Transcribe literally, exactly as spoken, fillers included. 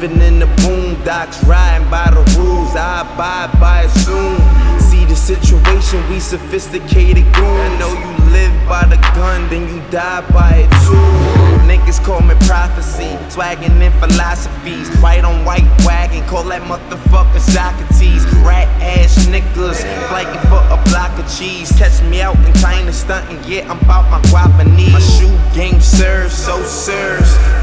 Living in the boondocks, riding by the rules, I abide by it soon. See the situation, we sophisticated goons. I know you live by the gun, then you die by it too. Niggas call me prophecy, swaggin' in philosophies. White on white wagon, call that motherfucker Socrates. Rat ass niggas, flagging for a block of cheese. Catch me out in China stuntin', yeah, I'm bout my guap and knees. My shoe game serves, so serves.